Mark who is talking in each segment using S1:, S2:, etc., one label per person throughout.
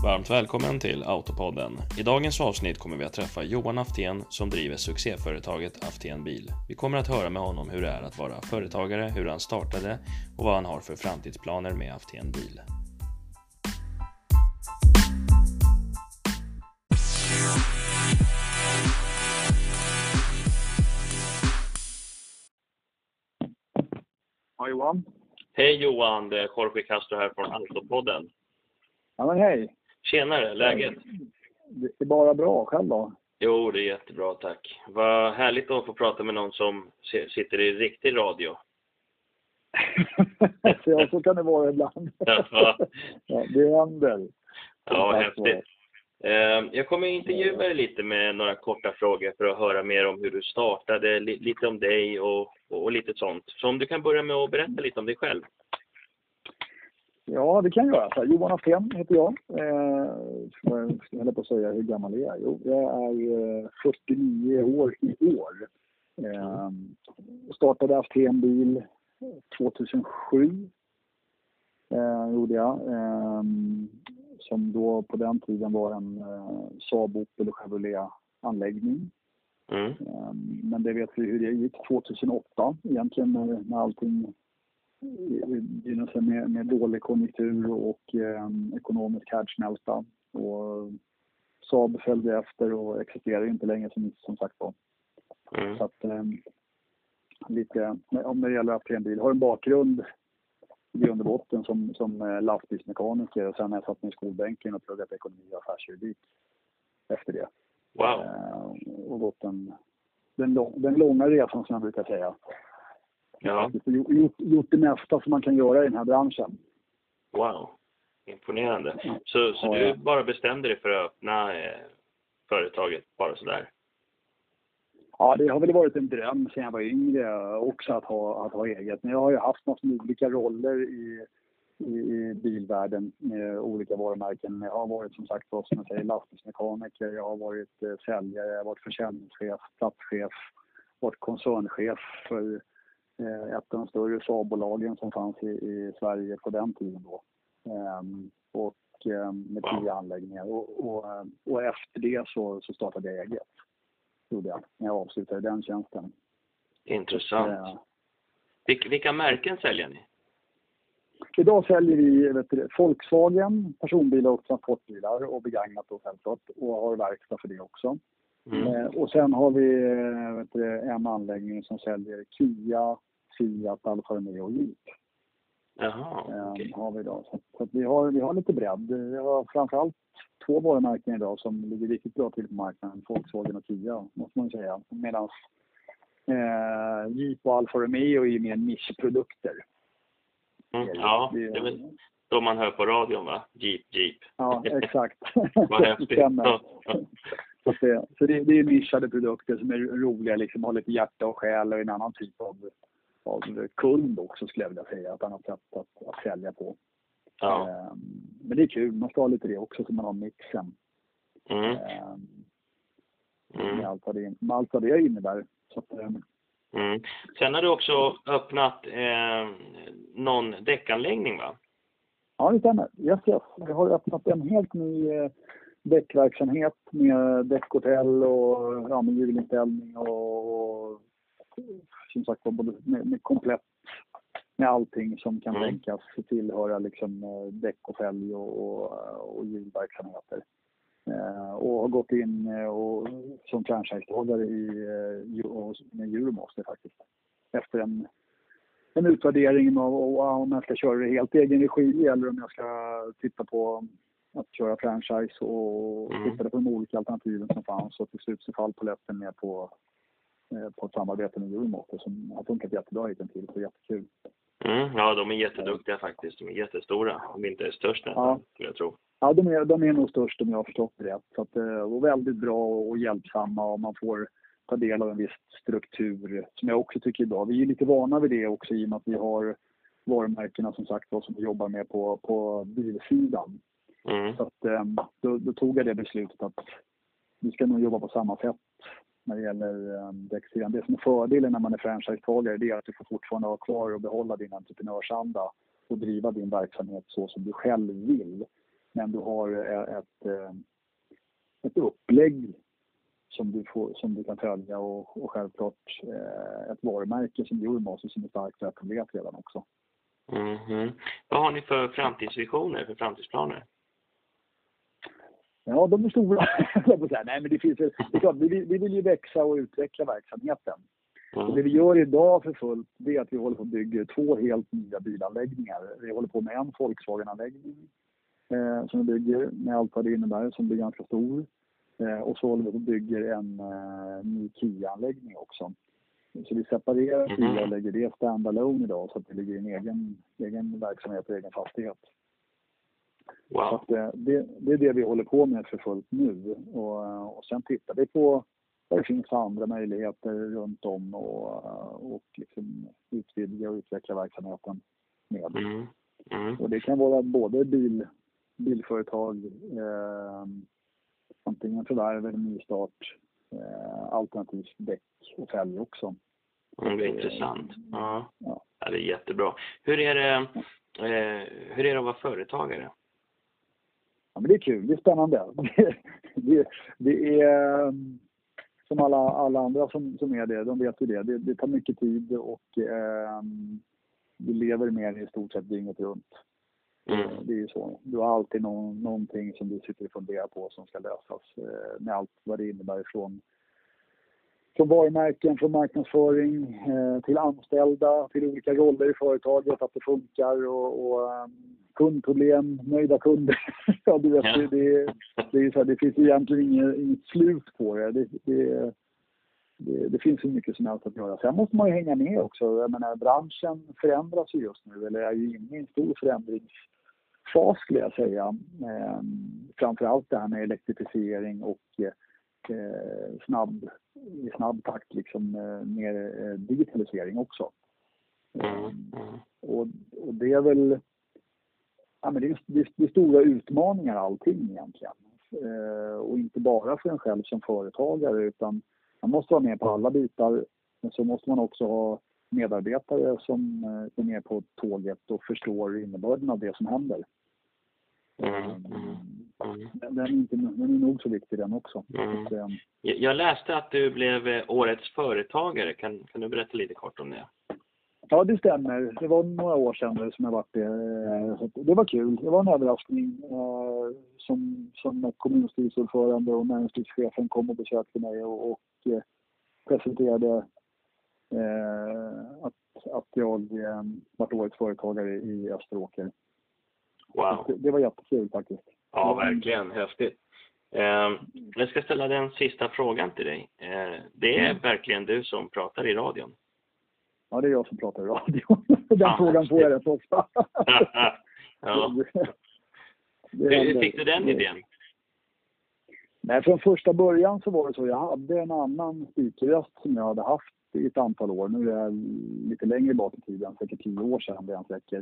S1: Varmt välkommen till Autopodden. I dagens avsnitt kommer vi att träffa Johan Aftén som driver succéföretaget Aftén Bil. Vi kommer att höra med honom hur det är att vara företagare, hur han startade och vad han har för framtidsplaner med Aftén Bil.
S2: Ja, Johan.
S1: Hej Johan, det är Jorge Castro här från Autopodden.
S2: Ja, men hej.
S1: Tjenare, läget?
S2: Det är bara bra, själv då?
S1: Jo, det är jättebra, tack. Vad härligt att få prata med någon som sitter i riktig radio.
S2: Så kan det vara ibland. Ja, det händer.
S1: Ja, häftigt. Jag kommer intervjua dig lite med några korta frågor för att höra mer om hur du startade, lite om dig och lite sånt. Så om du kan börja med att berätta lite om dig själv.
S2: Ja, det kan jag göra. Johan Aftén heter jag. Jag höll på att säga hur gammal jag är. Jo, jag är 49 år i år. Startade Aftén Bil 2007. Gjorde jag. Som då på den tiden var en Saab Opel och Chevrolet-anläggning. Men det vet vi hur det gick 2008. Egentligen när allting med dålig konjunktur och ekonomisk härdsmälta. Och Saab följde efter och existerar inte längre som sagt var. Så att lite, om det gäller Aftén Bil, har en bakgrund i grund och botten som lastbilsmekaniker, och sen har jag satt mig i skolbänken och pluggat ekonomi och affärsjuridik efter det.
S1: Wow.
S2: Och gått den långa resan som jag brukar säga.
S1: Ja.
S2: Gjort det mesta som man kan göra i den här branschen.
S1: Wow, imponerande. Så du bara bestämde dig för att öppna företaget bara sådär? Ja, det har väl varit en dröm sedan jag var yngre också att ha eget. Men jag har ju haft något med olika roller i bilvärlden med olika varumärken. Jag har varit som sagt som jag säger lastbilsmekaniker, jag har varit säljare, jag har varit försäljningschef, platschef, varit koncernchef för ett av de större Saab-bolagen som fanns i Sverige på den tiden då. Och med 10 anläggningar. Och efter det så startade jag eget. Gjorde jag när jag avslutade den tjänsten. Intressant. Vilka märken säljer ni?
S2: Idag säljer vi Volkswagen, personbilar och transportbilar och begagnat då självklart. Och har verkstad för det också. Och sen har vi en anläggning som säljer Kia, Fiat, Alfa Romeo och Jeep.
S1: Jaha, okay.
S2: Har vi idag. Så att vi har lite bredd. Vi har framförallt 2 varumärken idag som ligger riktigt bra till på marknaden. Volkswagen och Kia, måste man säga. Medan Jeep och Alfa Romeo är mer nischprodukter.
S1: Ja, det är väl då man hör på radion, va? Jeep.
S2: Ja, exakt.
S1: Vad häftigt.
S2: Så det är nischade produkter som är roliga, liksom har lite hjärta och själ och en annan typ av kund också, skulle jag vilja säga. Ett annat sätt att sälja på. Ja. Men det är kul, man ska ha lite det också så man har mixen. Med allt vad det innebär. Så att,
S1: Sen har du också öppnat någon däckanläggning, va?
S2: Ja, det stämmer. Yes. Jag har öppnat en helt ny däckverksamhet med däckhotell och med hjulinställning och som sagt både med komplett med allting som kan tänkas tillhöra liksom däckhotell och hjulverksamheter. Och har gått in och som franchisetagare med Euromaster faktiskt. Efter en utvärdering av om jag ska köra det helt egen regi eller om jag ska titta på att köra franchise och titta på de olika alternativen som fanns, och till slut så fall på lätten med på ett samarbete med Euromaster som har funkat jättebra hittills, så jättekul.
S1: Ja, de är jätteduktiga faktiskt. De är jättestora. De är inte störst nästan, jag tror.
S2: Ja, de är nog störst om jag har förstått det rätt. Så att, och väldigt bra och hjälpsamma, och man får ta del av en viss struktur som jag också tycker är bra. Vi är lite vana vid det också i och med att vi har varumärkena som sagt som vi jobbar med på bilsidan. Så att då tog jag det beslutet att vi ska nog jobba på samma sätt när det gäller däcksidan. Det som är fördelen när man är franchisetagare, det är att du får fortfarande ha kvar och behålla din entreprenörsanda och driva din verksamhet så som du själv vill. Men du har ett upplägg som du kan följa och självklart ett varumärke som Euromaster som är starkt etablerat redan också.
S1: Vad har ni för framtidsvisioner, för framtidsplaner?
S2: Ja, de är stora. Nej, men det finns det är klart, vi vill ju växa och utveckla verksamheten. Och det vi gör idag för fullt, det är att vi håller på att bygga 2 helt nya bilanläggningar. Vi håller på med en Volkswagen-anläggning som vi bygger med allt vad det innebär, som blir ganska stor. Och så håller vi på att bygga en ny Kia-anläggning också. Så vi separerar Kia och lägger det standalone idag så att det ligger i en egen verksamhet och egen fastighet.
S1: Wow.
S2: Så att, det är det vi håller på med för fullt nu. Och sen tittar vi på vad det finns för andra möjligheter runt om och liksom utvidga och utveckla verksamheten med. Och det kan vara både bilföretag, antingen förvärv eller nystart, alternativt däck och fälg också.
S1: Det är intressant. Ja. Det är jättebra. Hur är det att vara företagare?
S2: Ja, men det är kul, det är spännande. Det är som alla andra som är det, de vet ju det. Det tar mycket tid och vi lever med i stort sett dygnet runt. Det är ju så. Du har alltid någonting som du sitter och funderar på som ska lösas med allt vad det innebär från varumärken, från marknadsföring till anställda, till olika roller i företaget, att det funkar och kundproblem, nöjda kunder. Ja, du vet, det är så här, det finns egentligen inget slut på det. Det finns ju mycket som helst att göra. Sen måste man ju hänga med också. Jag menar, branschen förändras ju just nu, eller är ju inne i en stor förändringsfas skulle jag säga. Framförallt det här med elektrifiering och i snabb takt liksom mer digitalisering också. Och det är väl det är stora utmaningar allting egentligen. Och inte bara för en själv som företagare, utan man måste vara med på alla bitar. Men så måste man också ha medarbetare som är med på tåget och förstår innebörden av det som händer. Den är nog så viktig den också.
S1: Jag läste att du blev årets företagare. Kan du berätta lite kort om det?
S2: Ja, det stämmer. Det var några år sedan som jag varit det. Det var kul. Det var en överraskning som kommunstyrelseordförande och näringslivschefen kom och besökte mig och presenterade att jag varit årets företagare i Österåker.
S1: Wow.
S2: Det var jättekul faktiskt.
S1: Ja, verkligen. Häftigt. Jag ska ställa den sista frågan till dig. Det är verkligen du som pratar i radion?
S2: Ja, det är jag som pratar i radion. Den frågan får jag rätt ofta.
S1: Ja. Hur fick du den idén?
S2: Nej, från första början så var det så. Jag hade en annan speakerröst som jag hade haft i ett antal år. Nu är jag lite längre bak i tiden, säkert 10 år sedan det jag säker.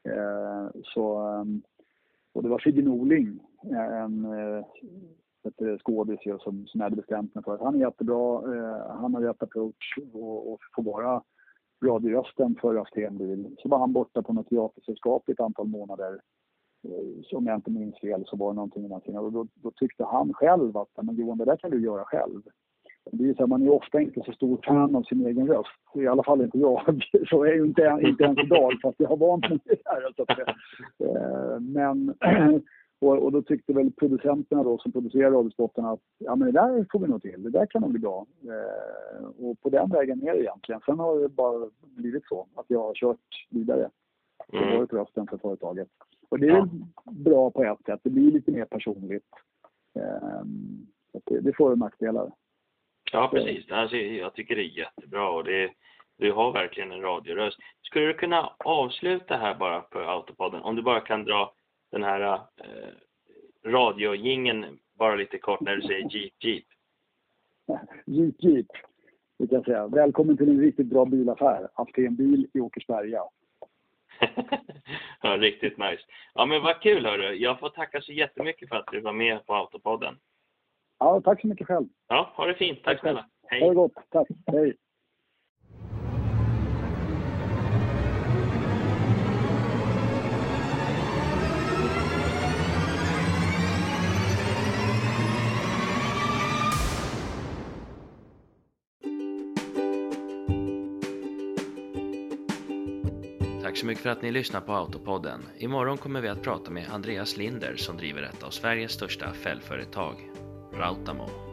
S2: Och det var Sigge Norling, en skådis som jag hade bestämt mig för att han är jättebra, han har rätt approach och får vara radiorösten för Aftenbil. Så var han borta på något teatersällskap i ett antal månader. Som jag inte minns fel så var det någonting innan. Och då tyckte han själv att men Johan, det där kan du göra själv. Det är så att man är ofta inte så stor fan av sin egen röst. I alla fall inte jag. Så är jag inte ens idag fast jag har vant mig det här. Men och då tyckte väl producenterna då som producerar radiospotten att ja men det där får vi nog till. Det där kan nog bli bra. Och på den vägen är det egentligen. Sen har det bara blivit så att jag har kört vidare. Det har varit rösten för företaget. Och det är bra på ett sätt. Det blir lite mer personligt. Det får nackdelar.
S1: Ja, precis. Alltså, jag tycker det är jättebra och du har verkligen en radioröst. Skulle du kunna avsluta här bara på Autopodden? Om du bara kan dra den här radiojingen bara lite kort när du säger Jeep Jeep.
S2: Jeep. Det kan jag säga. Välkommen till en riktigt bra bilaffär. Aftenbil i Åkersberga.
S1: Ja, riktigt nice. Ja, men vad kul hörru. Jag får tacka så jättemycket för att du var med på Autopodden.
S2: Ja, tack så mycket själv.
S1: Ja, ha det fint. Tack snälla. Hej.
S2: Ha det gott. Tack. Hej.
S3: Tack så mycket för att ni lyssnar på Autopodden. Imorgon kommer vi att prata med Andreas Linder som driver ett av Sveriges största fällföretag, Rautamo.